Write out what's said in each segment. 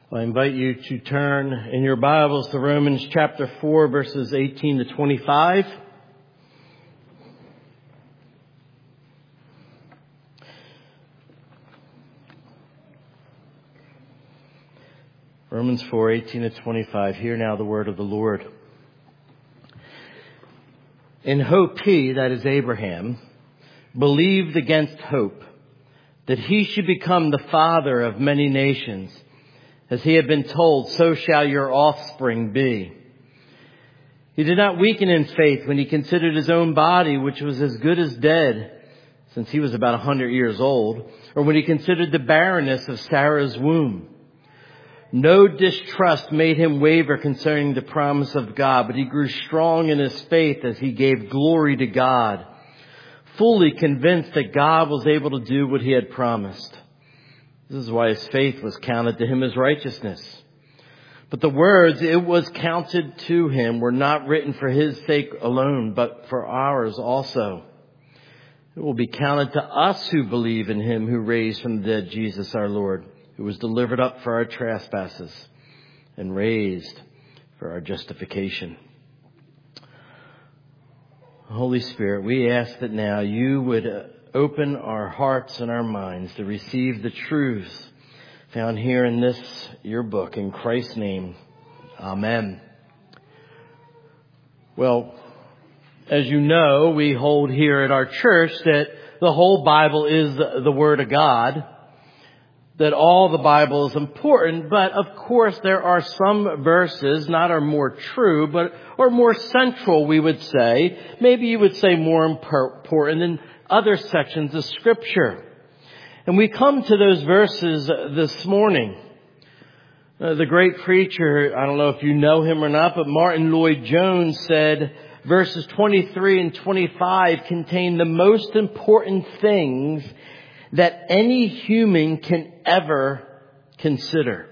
I invite you to turn in your Bibles to Romans chapter 4, verses 18 to 25. Romans 4, 18 to 25. Hear now the word of the Lord. In hope he, that is Abraham, believed against hope, that he should become the father of many nations. As he had been told, so shall your offspring be. He did not weaken in faith when he considered his own body, which was as good as dead, since he was about 100 years old, or when he considered the barrenness of Sarah's womb. No distrust made him waver concerning the promise of God, but he grew strong in his faith as he gave glory to God, fully convinced that God was able to do what he had promised. This is why his faith was counted to him as righteousness. But the words, "it was counted to him," were not written for his sake alone, but for ours also. It will be counted to us who believe in him who raised from the dead Jesus our Lord, who was delivered up for our trespasses and raised for our justification. Holy Spirit, we ask that now you would open our hearts and our minds to receive the truths found here in this, your book. In Christ's name, amen. Well, as you know, we hold here at our church that the whole Bible is the Word of God, that all the Bible is important, but of course there are some verses, not are more true, but are more central, we would say. Maybe you would say more important than other sections of Scripture. And we come to those verses this morning. The great preacher, I don't know if you know him or not, but Martin Lloyd-Jones said verses 23 and 25 contain the most important things that any human can ever consider.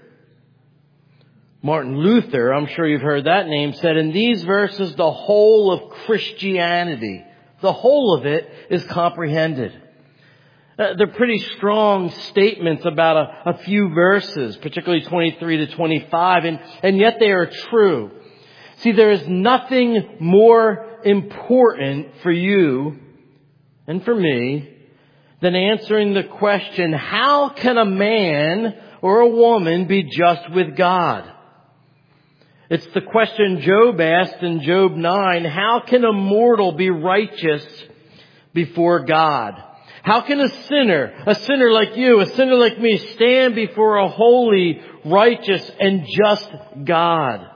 Martin Luther, I'm sure you've heard that name, said in these verses the whole of Christianity, the whole of it is comprehended. They're pretty strong statements about a few verses, particularly 23 to 25, and yet they are true. See, there is nothing more important for you and for me than answering the question, how can a man or a woman be just with God? It's the question Job asked in Job 9, how can a mortal be righteous before God? How can a sinner like you, a sinner like me, stand before a holy, righteous, and just God?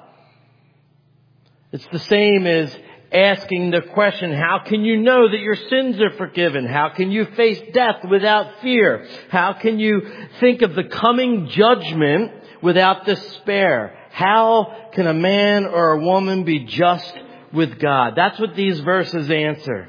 It's the same as asking the question, how can you know that your sins are forgiven? How can you face death without fear? How can you think of the coming judgment without despair? How can a man or a woman be just with God? That's what these verses answer.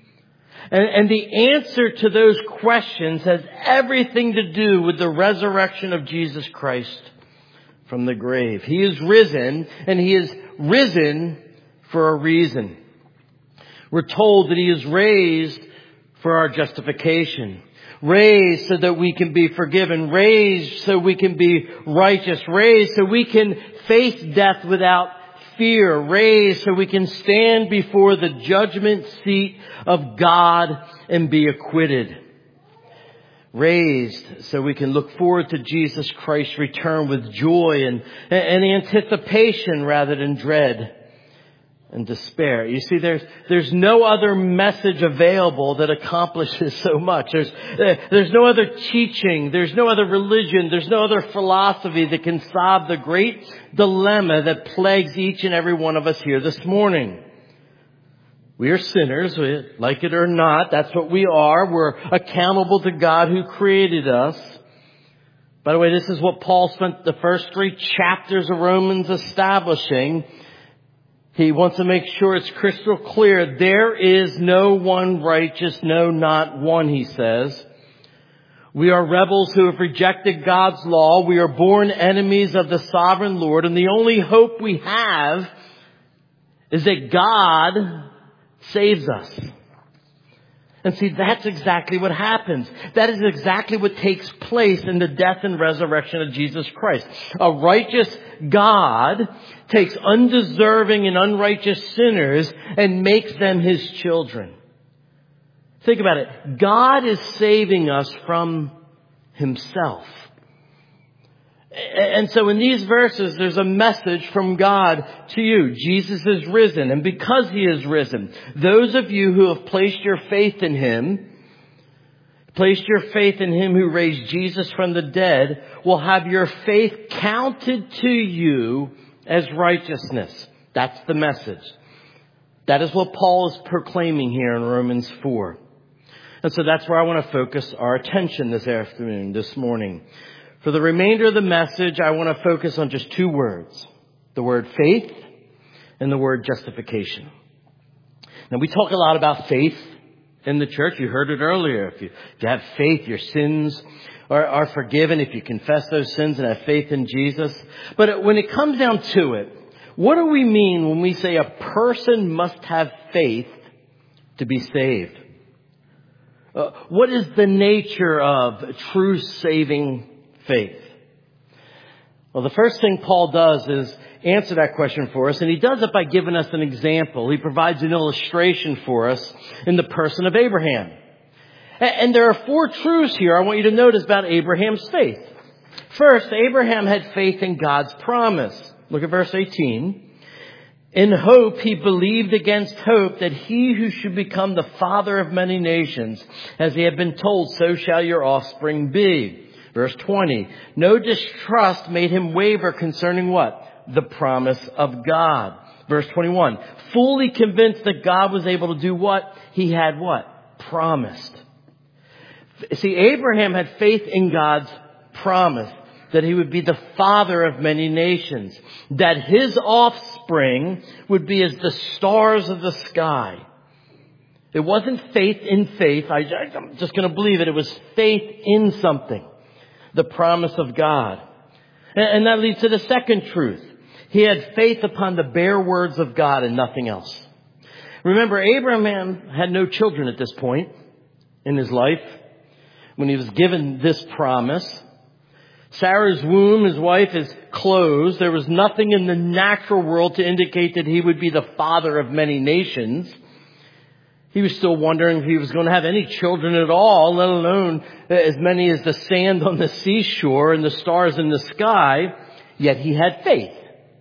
And the answer to those questions has everything to do with the resurrection of Jesus Christ from the grave. He is risen, and he is risen for a reason. We're told that he is raised for our justification. Raised so that we can be forgiven. Raised so we can be righteous. Raised so we can face death without fear. Raised so we can stand before the judgment seat of God and be acquitted. Raised so we can look forward to Jesus Christ's return with joy and anticipation rather than dread and despair. You see, there's no other message available that accomplishes so much. There's no other teaching. There's no other religion. There's no other philosophy that can solve the great dilemma that plagues each and every one of us here this morning. We are sinners, like it or not. That's what we are. We're accountable to God who created us. By the way, this is what Paul spent the first 3 chapters of Romans establishing. He wants to make sure it's crystal clear. There is no one righteous, no, not one, he says. We are rebels who have rejected God's law. We are born enemies of the sovereign Lord. And the only hope we have is that God saves us. And see, that's exactly what happens. That is exactly what takes place in the death and resurrection of Jesus Christ. A righteous God takes undeserving and unrighteous sinners and makes them His children. Think about it. God is saving us from Himself. And so in these verses, there's a message from God to you. Jesus is risen. And because He is risen, those of you who have placed your faith in Him, placed your faith in Him who raised Jesus from the dead, will have your faith counted to you as righteousness. That's the message. That is what Paul is proclaiming here in Romans 4. And so that's where I want to focus our attention this morning. For the remainder of the message, I want to focus on just two words. The word faith and the word justification. Now, we talk a lot about faith in the church. You heard it earlier. If you have faith, your sins are forgiven. If you confess those sins and have faith in Jesus. But when it comes down to it, what do we mean when we say a person must have faith to be saved? What is the nature of true saving faith? Well, the first thing Paul does is answer that question for us, and he does it by giving us an example. He provides an illustration for us in the person of Abraham. And there are four truths here I want you to notice about Abraham's faith. First, Abraham had faith in God's promise. Look at verse 18. In hope, he believed against hope that he who should become the father of many nations, as he had been told, so shall your offspring be. Verse 20, no distrust made him waver concerning what? The promise of God. Verse 21, fully convinced that God was able to do what? He had what? Promised. See, Abraham had faith in God's promise that he would be the father of many nations, that his offspring would be as the stars of the sky. It wasn't faith in faith. I'm just going to believe it. It was faith in something. The promise of God. And that leads to the second truth. He had faith upon the bare words of God and nothing else. Remember, Abraham had no children at this point in his life when he was given this promise. Sarah's womb, his wife, is closed. There was nothing in the natural world to indicate that he would be the father of many nations. He was still wondering if he was going to have any children at all, let alone as many as the sand on the seashore and the stars in the sky. Yet he had faith.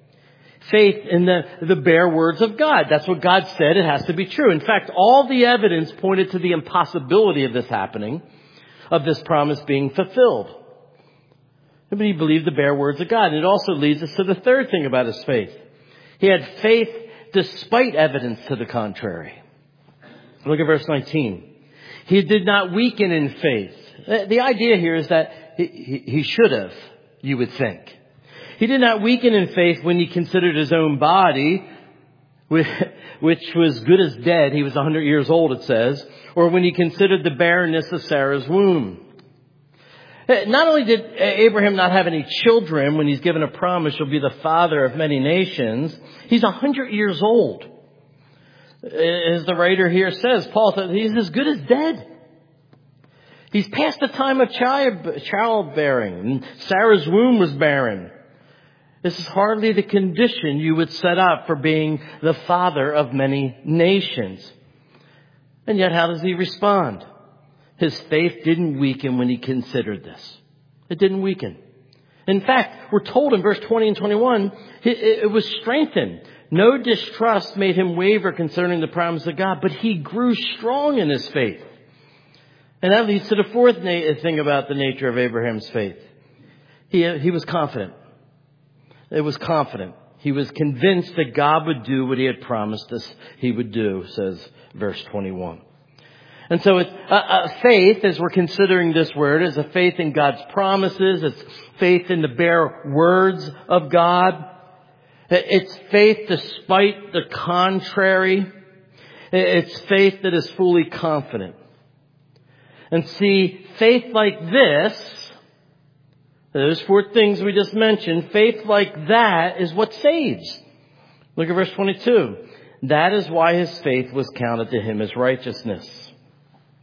Faith in the bare words of God. That's what God said. It has to be true. In fact, all the evidence pointed to the impossibility of this happening, of this promise being fulfilled. But he believed the bare words of God. And it also leads us to the third thing about his faith. He had faith despite evidence to the contrary. Look at verse 19. He did not weaken in faith. The idea here is that he should have, you would think. He did not weaken in faith when he considered his own body, which was good as dead. He was 100 years old, it says. Or when he considered the barrenness of Sarah's womb. Not only did Abraham not have any children when he's given a promise, he'll be the father of many nations. He's 100 years old. As the writer here says, Paul says he's as good as dead. He's past the time of childbearing. And Sarah's womb was barren. This is hardly the condition you would set up for being the father of many nations. And yet, how does he respond? His faith didn't weaken when he considered this. It didn't weaken. In fact, we're told in verse 20 and 21, it was strengthened. No distrust made him waver concerning the promise of God, but he grew strong in his faith. And that leads to the fourth thing about the nature of Abraham's faith. He was confident. It was confident. He was convinced that God would do what he had promised us he would do, says verse 21. And so it's a faith, as we're considering this word, is a faith in God's promises. It's faith in the bare words of God. It's faith despite the contrary. It's faith that is fully confident. And see, faith like this, those four things we just mentioned, faith like that is what saves. Look at verse 22. That is why his faith was counted to him as righteousness.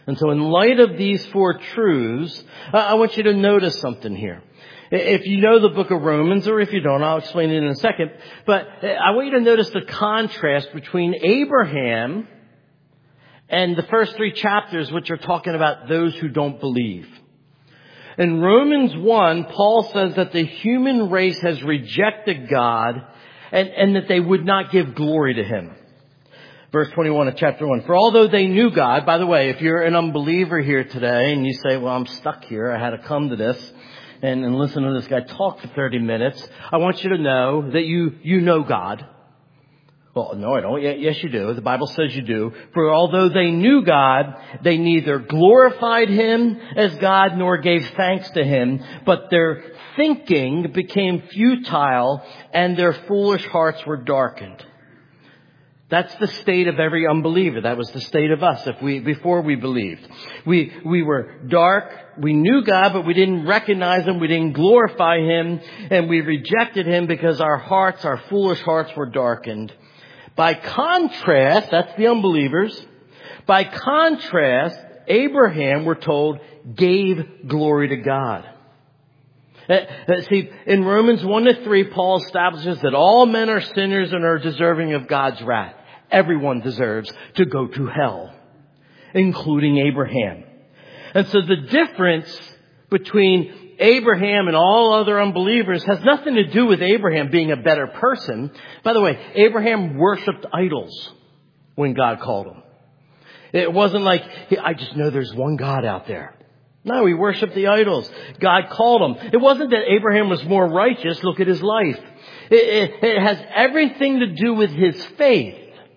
And so in light of these four truths, I want you to notice something here. If you know the book of Romans, or if you don't, I'll explain it in a second. But I want you to notice the contrast between Abraham and the first three chapters, which are talking about those who don't believe. In Romans 1, Paul says that the human race has rejected God and that they would not give glory to Him. Verse 21 of chapter 1. For although they knew God, by the way, if you're an unbeliever here today and you say, well, I'm stuck here, I had to come to this and listen to this guy talk for 30 minutes, I want you to know that you know God. Well, no, I don't. Yes, you do. The Bible says you do. For although they knew God, they neither glorified Him as God nor gave thanks to Him, but their thinking became futile and their foolish hearts were darkened. That's the state of every unbeliever. That was the state of us before we believed. We were dark. We knew God, but we didn't recognize Him. We didn't glorify Him, and we rejected Him because our foolish hearts were darkened. By contrast, that's the unbelievers. By contrast, Abraham, we're told, gave glory to God. See, in Romans 1-3, Paul establishes that all men are sinners and are deserving of God's wrath. Everyone deserves to go to hell, including Abraham. And so the difference between Abraham and all other unbelievers has nothing to do with Abraham being a better person. By the way, Abraham worshipped idols when God called him. It wasn't like, I just know there's one God out there. No, he worshipped the idols. God called him. It wasn't that Abraham was more righteous. Look at his life. It has everything to do with his faith.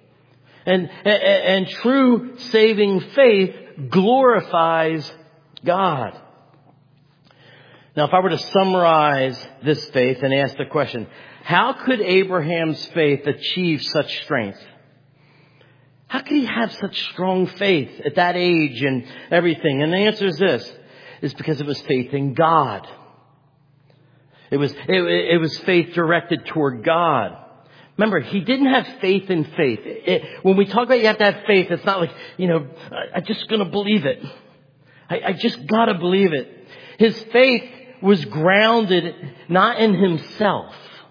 And true saving faith glorifies God. Now, if I were to summarize this faith and ask the question, how could Abraham's faith achieve such strength? How could he have such strong faith at that age and everything? And the answer is this, is because it was faith in God. It was faith directed toward God. Remember, he didn't have faith in faith. When we talk about you have to have faith, it's not like, I'm just going to believe it. I just got to believe it. His faith was grounded not in himself,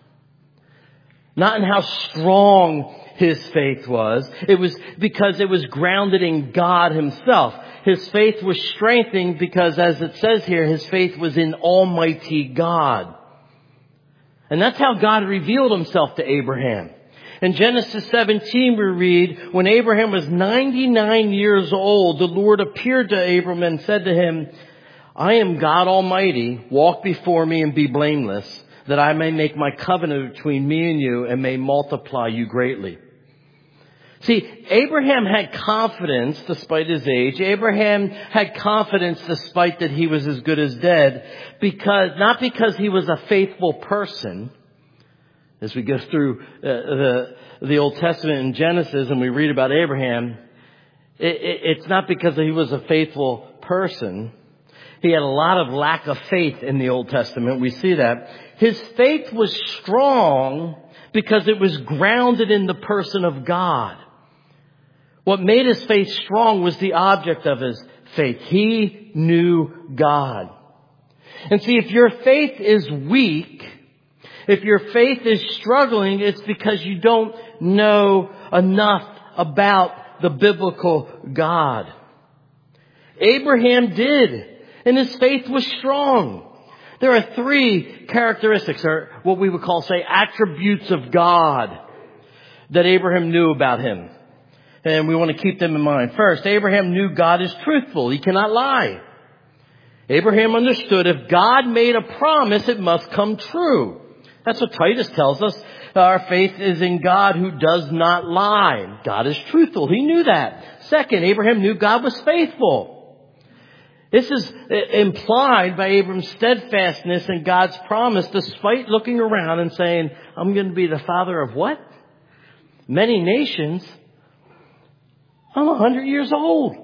not in how strong his faith was. It was because it was grounded in God Himself. His faith was strengthened because, as it says here, his faith was in Almighty God. And that's how God revealed Himself to Abraham. In Genesis 17 we read, when Abraham was 99 years old, the Lord appeared to Abram and said to him, I am God Almighty. Walk before me and be blameless, that I may make my covenant between me and you and may multiply you greatly. See, Abraham had confidence despite his age. Abraham had confidence despite that he was as good as dead, not because he was a faithful person. As we go through the Old Testament in Genesis and we read about Abraham, it's not because he was a faithful person. He had a lot of lack of faith in the Old Testament. We see that. His faith was strong because it was grounded in the person of God. What made his faith strong was the object of his faith. He knew God. And see, if your faith is weak, if your faith is struggling, it's because you don't know enough about the biblical God. Abraham did, and his faith was strong. There are three characteristics, or what we would call, attributes of God that Abraham knew about Him. And we want to keep them in mind. First, Abraham knew God is truthful. He cannot lie. Abraham understood if God made a promise, it must come true. That's what Titus tells us. Our faith is in God who does not lie. God is truthful. He knew that. Second, Abraham knew God was faithful. This is implied by Abraham's steadfastness in God's promise, despite looking around and saying, I'm going to be the father of what? Many nations. I'm 100 years old.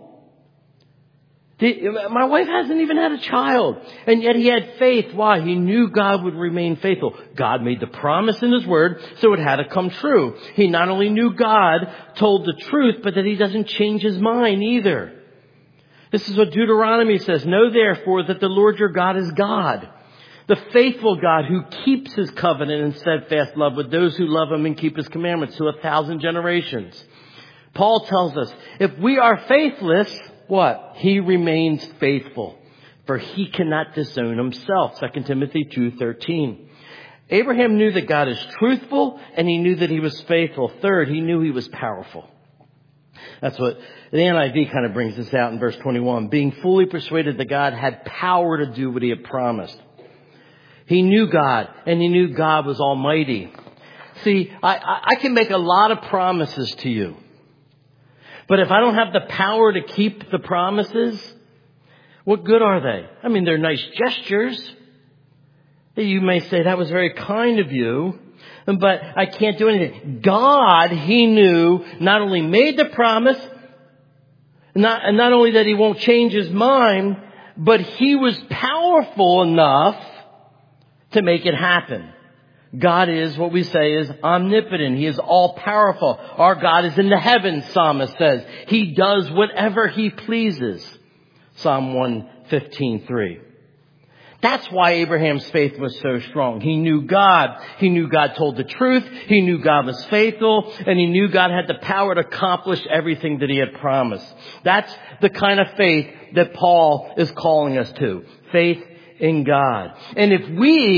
My wife hasn't even had a child. And yet he had faith. Why? He knew God would remain faithful. God made the promise in His Word, so it had to come true. He not only knew God told the truth, but that He doesn't change His mind either. This is what Deuteronomy says. Know therefore that the Lord your God is God, the faithful God who keeps his covenant and steadfast love with those who love him and keep his commandments to 1,000 generations. Paul tells us, if we are faithless, what? He remains faithful, for he cannot disown himself. 2 Timothy 2:13. Abraham knew that God is truthful, and he knew that he was faithful. Third, he knew he was powerful. That's what the NIV kind of brings this out in verse 21. Being fully persuaded that God had power to do what he had promised. He knew God, and he knew God was almighty. See, I can make a lot of promises to you. But if I don't have the power to keep the promises, what good are they? I mean, they're nice gestures. You may say, that was very kind of you, but I can't do anything. God, he knew, not only made the promise, and not only that he won't change his mind, but he was powerful enough to make it happen. God is what we say is omnipotent. He is all powerful. Our God is in the heavens, Psalmist says. He does whatever he pleases. Psalm 115:3. That's why Abraham's faith was so strong. He knew God. He knew God told the truth. He knew God was faithful. And he knew God had the power to accomplish everything that he had promised. That's the kind of faith that Paul is calling us to. Faith in God. And if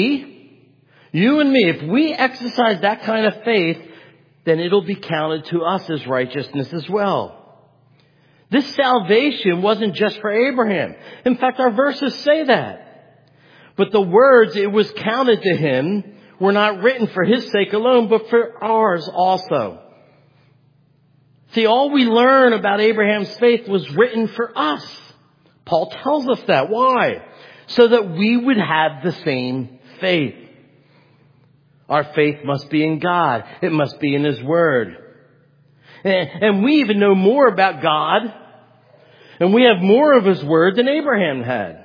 you and me, if we exercise that kind of faith, then it'll be counted to us as righteousness as well. This salvation wasn't just for Abraham. In fact, our verses say that. But the words, it was counted to him, were not written for his sake alone, but for ours also. See, all we learn about Abraham's faith was written for us. Paul tells us that. Why? So that we would have the same faith. Our faith must be in God. It must be in his word. And we even know more about God, and we have more of his word than Abraham had.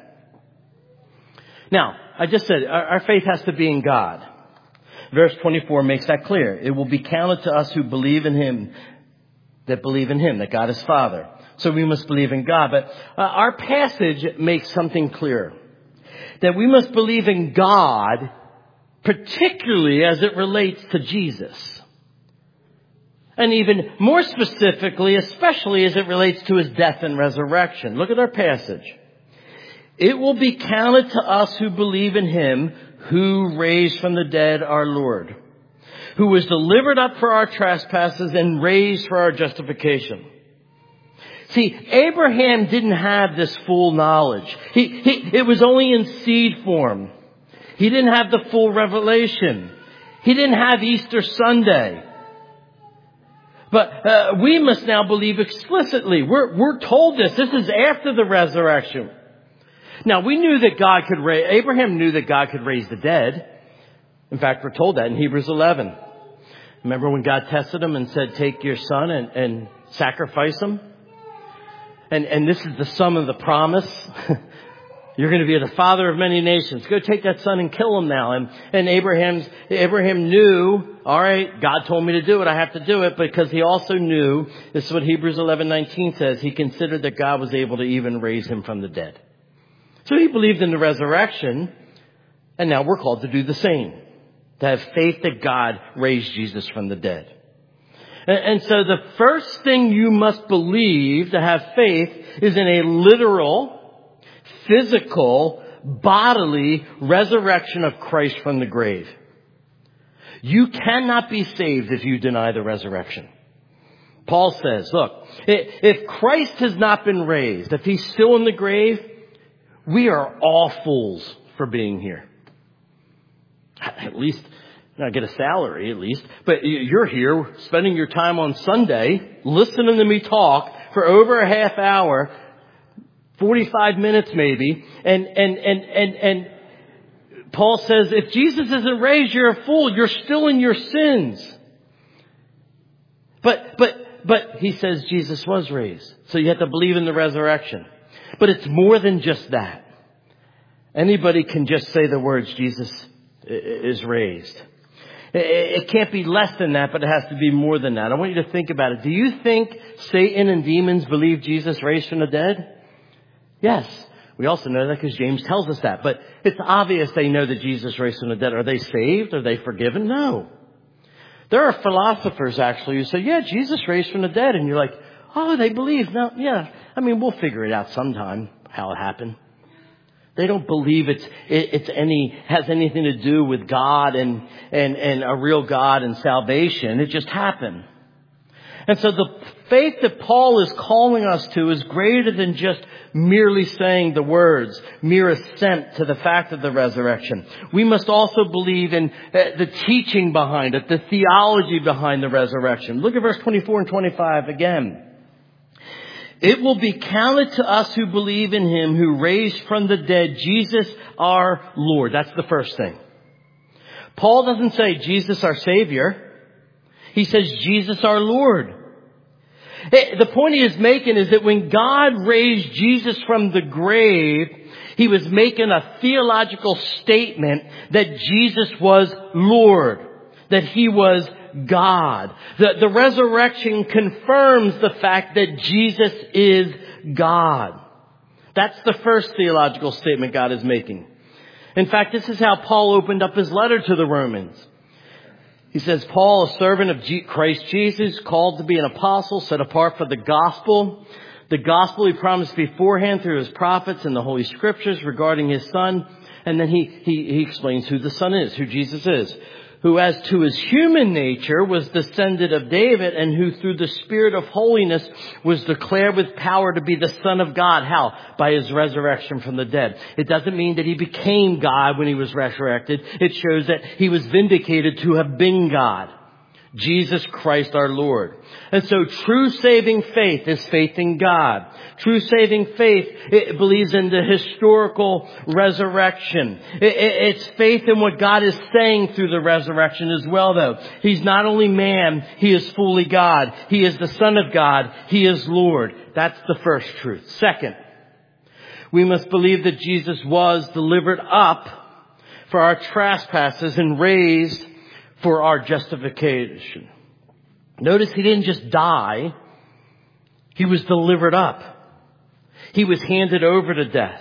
Now, I just said our faith has to be in God. Verse 24 makes that clear. It will be counted to us who believe in him, that God is Father. So we must believe in God. But our passage makes something clear. That we must believe in God, particularly as it relates to Jesus. And even more specifically, especially as it relates to his death and resurrection. Look at our passage. It will be counted to us who believe in him who raised from the dead our Lord, who was delivered up for our trespasses and raised for our justification. See, Abraham didn't have this full knowledge. It was only in seed form. He didn't have the full revelation. He didn't have Easter Sunday. But we must now believe explicitly. We're told this. This is after the resurrection. Now, we knew that Abraham knew that God could raise the dead. In fact, we're told that in Hebrews 11. Remember when God tested him and said, take your son and sacrifice him? And this is the sum of the promise. You're going to be the father of many nations. Go take that son and kill him now. And Abraham knew, all right, God told me to do it. I have to do it, because he also knew, this is what Hebrews 11:19 says, he considered that God was able to even raise him from the dead. So he believed in the resurrection, and now we're called to do the same. To have faith that God raised Jesus from the dead. And so the first thing you must believe to have faith is in a literal, physical, bodily resurrection of Christ from the grave. You cannot be saved if you deny the resurrection. Paul says, look, if Christ has not been raised, if he's still in the grave, we are all fools for being here. At least, I get a salary at least, but you're here spending your time on Sunday listening to me talk for over a half hour, 45 minutes maybe, and Paul says, if Jesus isn't raised, you're a fool. You're still in your sins. But he says Jesus was raised. So you have to believe in the resurrection. But it's more than just that. Anybody can just say the words, Jesus is raised. It can't be less than that, but it has to be more than that. I want you to think about it. Do you think Satan and demons believe Jesus raised from the dead? Yes. We also know that because James tells us that. But it's obvious they know that Jesus raised from the dead. Are they saved? Are they forgiven? No. There are philosophers actually who say, yeah, Jesus raised from the dead. And you're like, oh, they believe. No, yeah. I mean, we'll figure it out sometime how it happened. They don't believe has anything to do with God and a real God and salvation. It just happened. And so the faith that Paul is calling us to is greater than just merely saying the words, mere assent to the fact of the resurrection. We must also believe in the teaching behind it, the theology behind the resurrection. Look at verse 24 and 25 again. It will be counted to us who believe in him who raised from the dead Jesus our Lord. That's the first thing. Paul doesn't say Jesus our Savior. He says Jesus our Lord. The point he is making is that when God raised Jesus from the grave, he was making a theological statement that Jesus was Lord, that he was God. The resurrection confirms the fact that Jesus is God. That's the first theological statement God is making. In fact, this is how Paul opened up his letter to the Romans. He says, Paul, a servant of Christ Jesus, called to be an apostle, set apart for the gospel he promised beforehand through his prophets and the Holy Scriptures regarding his Son. And then he explains who the Son is, who Jesus is, who as to his human nature was descended of David and who through the Spirit of holiness was declared with power to be the Son of God. How? By his resurrection from the dead. It doesn't mean that he became God when he was resurrected. It shows that he was vindicated to have been God. Jesus Christ our Lord. And so true saving faith is faith in God. True saving faith, it believes in the historical resurrection. It's faith in what God is saying through the resurrection as well, though. He's not only man, he is fully God. He is the Son of God. He is Lord. That's the first truth. Second, we must believe that Jesus was delivered up for our trespasses and raised for our justification. Notice he didn't just die. He was delivered up. He was handed over to death.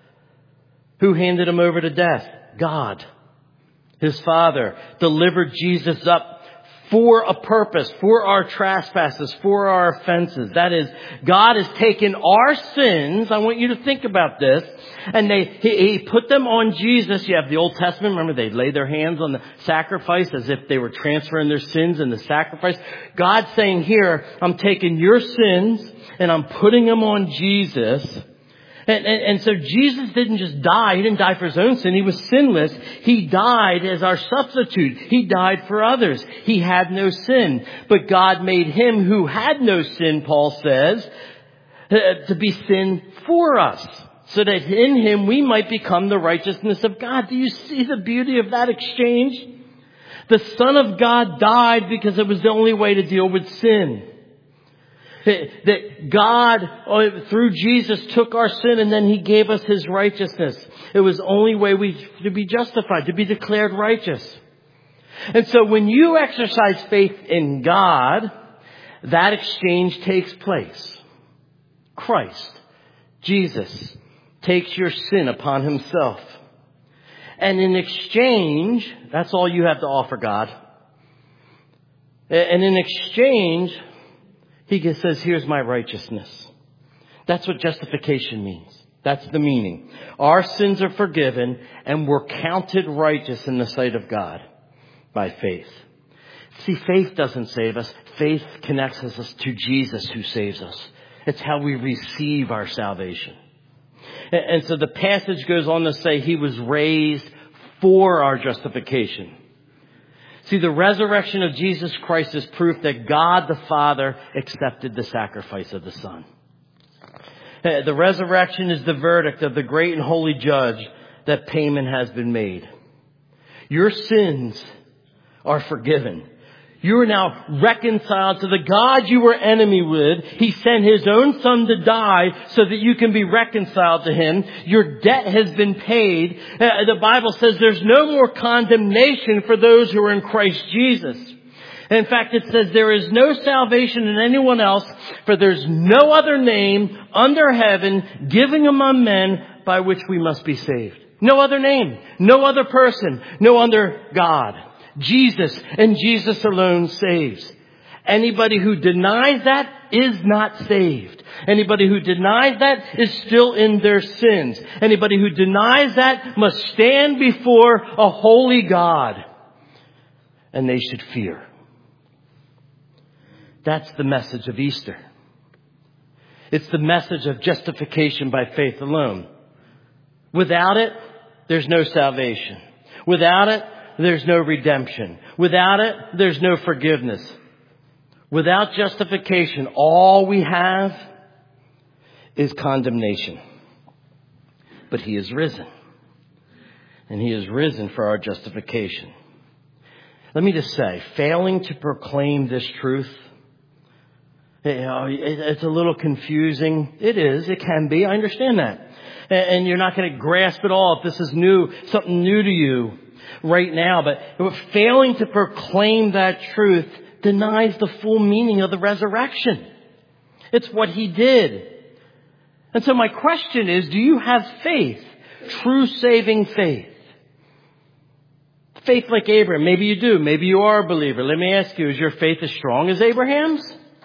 Who handed him over to death? God. His Father delivered Jesus up for a purpose, for our trespasses, for our offenses. That is, God has taken our sins. I want you to think about this. And he put them on Jesus. You have the Old Testament. Remember, they laid their hands on the sacrifice as if they were transferring their sins in the sacrifice. God's saying here, I'm taking your sins and I'm putting them on Jesus. And so Jesus didn't just die. He didn't die for his own sin. He was sinless. He died as our substitute. He died for others. He had no sin. But God made him who had no sin, Paul says, to be sin for us, so that in him we might become the righteousness of God. Do you see the beauty of that exchange? The Son of God died because it was the only way to deal with sin. That God, through Jesus, took our sin and then he gave us his righteousness. It was the only way to be justified, to be declared righteous. And so when you exercise faith in God, that exchange takes place. Christ, Jesus, takes your sin upon himself. And in exchange, that's all you have to offer God. And in exchange, he says, here's my righteousness. That's what justification means. That's the meaning. Our sins are forgiven and we're counted righteous in the sight of God by faith. See, faith doesn't save us. Faith connects us to Jesus who saves us. It's how we receive our salvation. And so the passage goes on to say he was raised for our justification. See, the resurrection of Jesus Christ is proof that God the Father accepted the sacrifice of the Son. The resurrection is the verdict of the great and holy judge that payment has been made. Your sins are forgiven. You are now reconciled to the God you were enemy with. He sent his own Son to die so that you can be reconciled to him. Your debt has been paid. The Bible says there's no more condemnation for those who are in Christ Jesus. In fact, it says there is no salvation in anyone else, for there's no other name under heaven given among men by which we must be saved. No other name, no other person, no other God. Jesus and Jesus alone saves. Anybody who denies that is not saved. Anybody who denies that is still in their sins. Anybody who denies that must stand before a holy God, and they should fear. That's the message of Easter. It's the message of justification by faith alone. Without it, there's no salvation. Without it, there's no redemption. Without it, there's no forgiveness. Without justification, all we have is condemnation. But He is risen. And He is risen for our justification. Let me just say, failing to proclaim this truth, it's a little confusing. It is. It can be. I understand that. And you're not going to grasp it all if this is new, something new to you right now. But failing to proclaim that truth denies the full meaning of the resurrection. It's what He did. And so my question is, do you have faith? True saving faith? Faith like Abraham. Maybe you do. Maybe you are a believer. Let me ask you, is your faith as strong as Abraham's?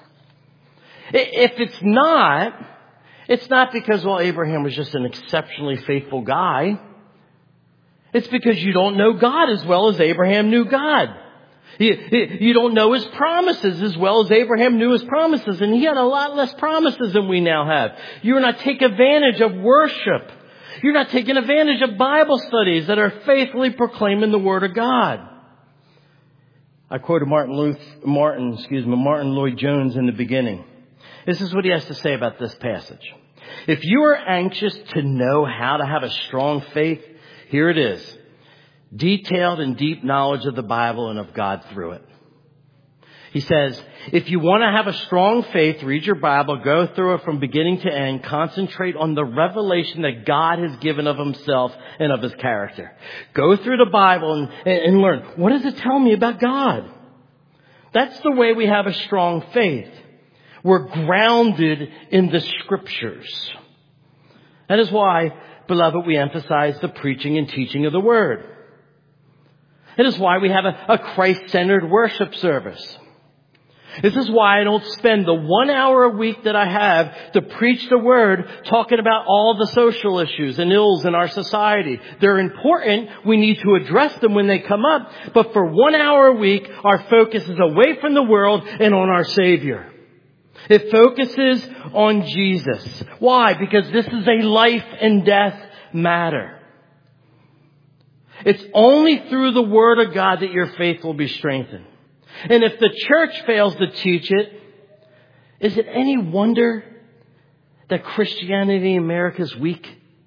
If it's not because, well, Abraham was just an exceptionally faithful guy. It's because you don't know God as well as Abraham knew God. You don't know His promises as well as Abraham knew His promises. And he had a lot less promises than we now have. You're not taking advantage of worship. You're not taking advantage of Bible studies that are faithfully proclaiming the Word of God. I quoted Martin Lloyd-Jones in the beginning. This is what he has to say about this passage. If you are anxious to know how to have a strong faith, here it is. Detailed and deep knowledge of the Bible and of God through it. He says, if you want to have a strong faith, read your Bible, go through it from beginning to end, concentrate on the revelation that God has given of Himself and of His character. Go through the Bible and learn, what does it tell me about God? That's the way we have a strong faith. We're grounded in the Scriptures. That is why, beloved, we emphasize the preaching and teaching of the Word. It is why we have a Christ-centered worship service. This is why I don't spend the 1 hour a week that I have to preach the Word talking about all the social issues and ills in our society. They're important. We need to address them when they come up. But for 1 hour a week, our focus is away from the world and on our Savior. It focuses on Jesus. Why? Because this is a life and death matter. It's only through the Word of God that your faith will be strengthened. And if the church fails to teach it, is it any wonder that Christianity in America is weak?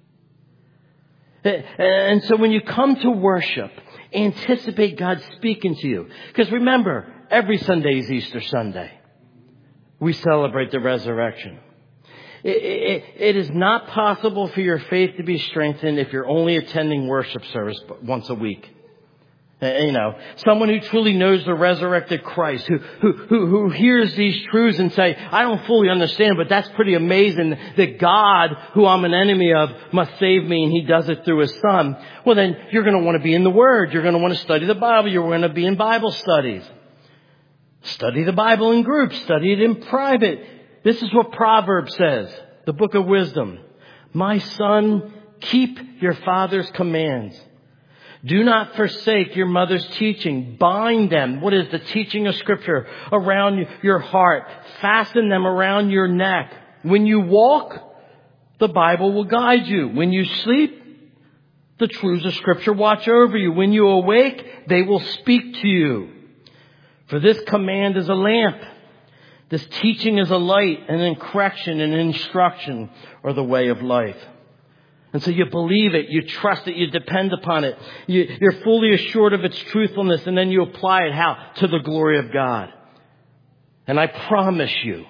And so when you come to worship, anticipate God speaking to you. Because remember, every Sunday is Easter Sunday. We celebrate the resurrection. It is not possible for your faith to be strengthened if you're only attending worship service once a week. Someone who truly knows the resurrected Christ, who hears these truths and say, I don't fully understand, but that's pretty amazing that God, who I'm an enemy of, must save me, and He does it through His Son. Well, then you're going to want to be in the Word. You're going to want to study the Bible. You're going to be in Bible studies. Study the Bible in groups. Study it in private. This is what Proverbs says, the book of wisdom. My son, keep your father's commands. Do not forsake your mother's teaching. Bind them. What is the teaching of Scripture? Around your heart. Fasten them around your neck. When you walk, the Bible will guide you. When you sleep, the truths of Scripture watch over you. When you awake, they will speak to you. For this command is a lamp. This teaching is a light, and in correction and instruction are the way of life. And so you believe it, you trust it, you depend upon it. You're fully assured of its truthfulness, and then you apply it how? To the glory of God. And I promise you,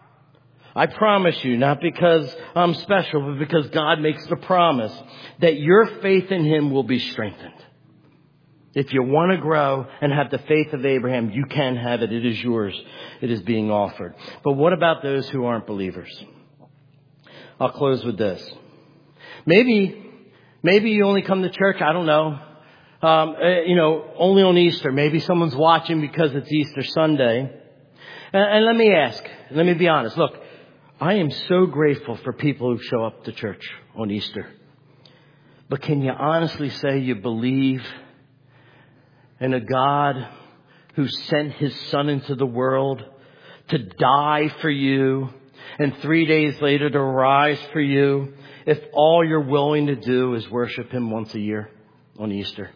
not because I'm special, but because God makes the promise that your faith in Him will be strengthened. If you want to grow and have the faith of Abraham, you can have it. It is yours. It is being offered. But what about those who aren't believers? I'll close with this. Maybe you only come to church, I don't know, only on Easter. Maybe someone's watching because it's Easter Sunday. And let me be honest. Look, I am so grateful for people who show up to church on Easter. But can you honestly say you believe in a God who sent his son into the world to die for you and 3 days later to rise for you, if all you're willing to do is worship him once a year on Easter?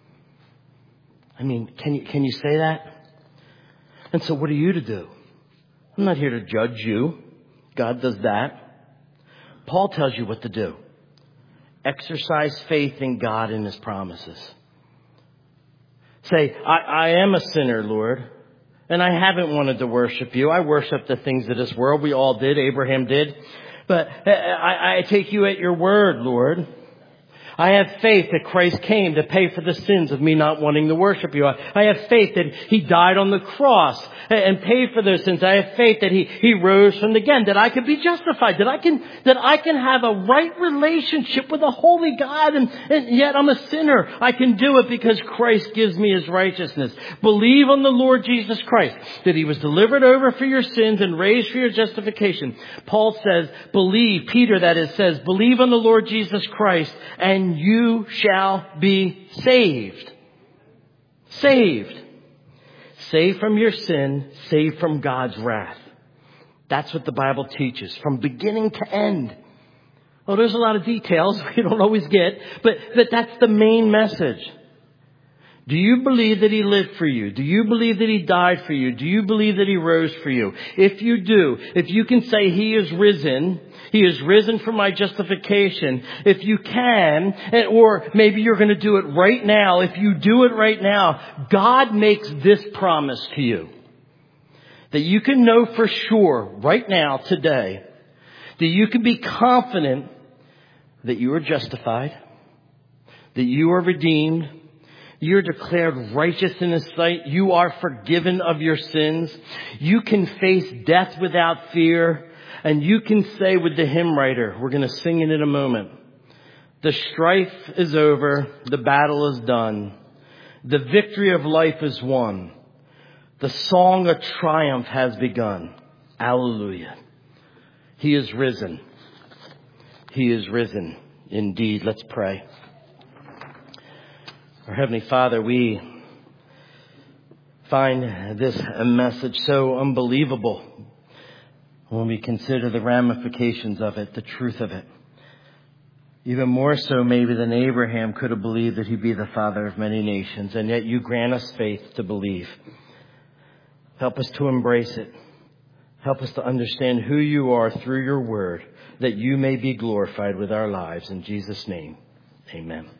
I mean, can you say that? And so what are you to do? I'm not here to judge you. God does that. Paul tells you what to do. Exercise faith in God and his promises. Say, I am a sinner, Lord, and I haven't wanted to worship you. I worship the things of this world. We all did. Abraham did. But I take you at your word, Lord. I have faith that Christ came to pay for the sins of me not wanting to worship you. I have faith that he died on the cross and paid for those sins. I have faith that he rose from the dead, that I can be justified, that I can have a right relationship with a holy God, and yet I'm a sinner. I can do it because Christ gives me his righteousness. Believe on the Lord Jesus Christ, that he was delivered over for your sins and raised for your justification. Paul says, Peter says, believe on the Lord Jesus Christ and you shall be saved. Saved. Saved from your sin, saved from God's wrath. That's what the Bible teaches from beginning to end. Well, there's a lot of details we don't always get, but that's the main message. Do you believe that he lived for you? Do you believe that he died for you? Do you believe that he rose for you? If you do, if you can say he is risen for my justification. If you can, or maybe you're going to do it right now. If you do it right now, God makes this promise to you. That you can know for sure right now, today, that you can be confident that you are justified, that you are redeemed, you're declared righteous in his sight. You are forgiven of your sins. You can face death without fear. And you can say with the hymn writer, we're going to sing it in a moment, the strife is over, the battle is done, the victory of life is won, the song of triumph has begun. Hallelujah. He is risen. He is risen indeed. Let's pray. Our Heavenly Father, we find this a message so unbelievable when we consider the ramifications of it, the truth of it. Even more so maybe than Abraham could have believed that he'd be the father of many nations, and yet you grant us faith to believe. Help us to embrace it. Help us to understand who you are through your word, that you may be glorified with our lives. In Jesus' name, amen.